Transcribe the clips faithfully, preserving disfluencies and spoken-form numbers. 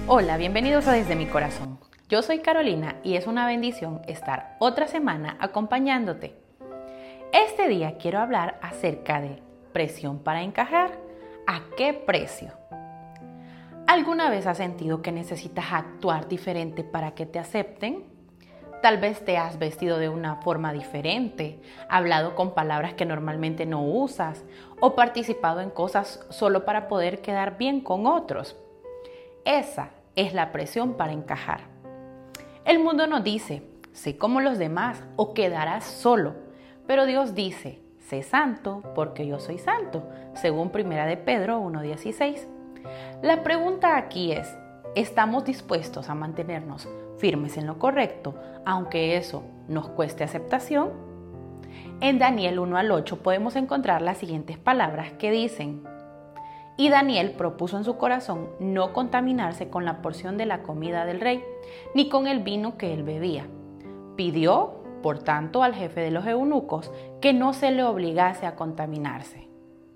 Hola, bienvenidos a Desde mi Corazón. Yo soy Carolina y es una bendición estar otra semana acompañándote. Este día quiero hablar acerca de presión para encajar. ¿A qué precio? ¿Alguna vez has sentido que necesitas actuar diferente para que te acepten? Tal vez te has vestido de una forma diferente, hablado con palabras que normalmente no usas o participado en cosas solo para poder quedar bien con otros. Esa es la presión para encajar. El mundo nos dice, sé como los demás o quedarás solo, pero Dios dice, sé santo porque yo soy santo, según primera de Pedro uno dieciséis. La pregunta aquí es, ¿estamos dispuestos a mantenernos firmes en lo correcto, aunque eso nos cueste aceptación? En Daniel uno al ocho podemos encontrar las siguientes palabras que dicen: Y Daniel propuso en su corazón no contaminarse con la porción de la comida del rey, ni con el vino que él bebía. Pidió, por tanto, al jefe de los eunucos que no se le obligase a contaminarse.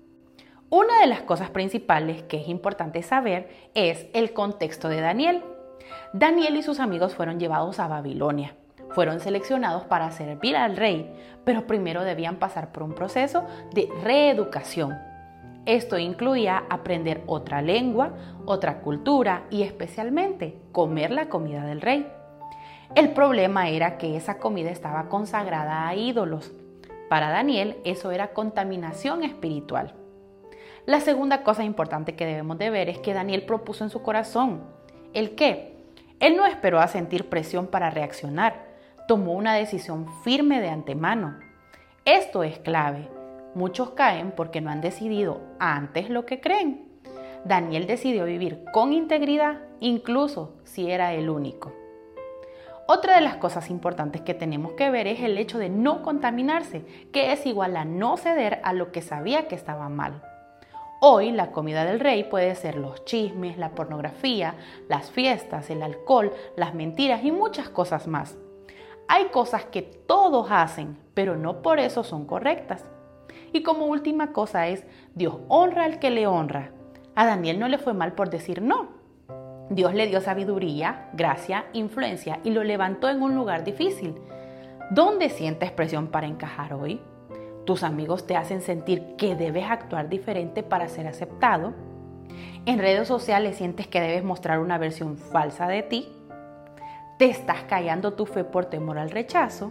Una de las cosas principales que es importante saber es el contexto de Daniel. Daniel y sus amigos fueron llevados a Babilonia. Fueron seleccionados para servir al rey, pero primero debían pasar por un proceso de reeducación. Esto incluía aprender otra lengua, otra cultura y especialmente comer la comida del rey. El problema era que esa comida estaba consagrada a ídolos. Para Daniel eso era contaminación espiritual. La segunda cosa importante que debemos de ver es que Daniel propuso en su corazón. ¿El qué? Él no esperó a sentir presión para reaccionar. Tomó una decisión firme de antemano. Esto es clave. Muchos caen porque no han decidido antes lo que creen. Daniel decidió vivir con integridad, incluso si era el único. Otra de las cosas importantes que tenemos que ver es el hecho de no contaminarse, que es igual a no ceder a lo que sabía que estaba mal. Hoy la comida del rey puede ser los chismes, la pornografía, las fiestas, el alcohol, las mentiras y muchas cosas más. Hay cosas que todos hacen, pero no por eso son correctas. Y como última cosa es, Dios honra al que le honra. A Daniel no le fue mal por decir no. Dios le dio sabiduría, gracia, influencia y lo levantó en un lugar difícil. ¿Dónde sientes presión para encajar hoy? ¿Tus amigos te hacen sentir que debes actuar diferente para ser aceptado? ¿En redes sociales sientes que debes mostrar una versión falsa de ti? ¿Te estás callando tu fe por temor al rechazo?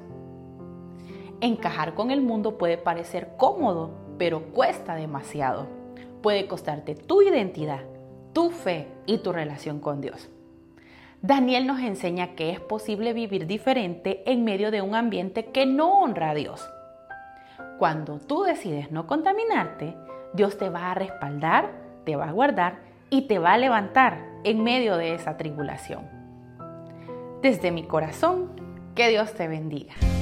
Encajar con el mundo puede parecer cómodo, pero cuesta demasiado. Puede costarte tu identidad, tu fe y tu relación con Dios. Daniel nos enseña que es posible vivir diferente en medio de un ambiente que no honra a Dios. Cuando tú decides no contaminarte, Dios te va a respaldar, te va a guardar y te va a levantar en medio de esa tribulación. Desde mi corazón, que Dios te bendiga.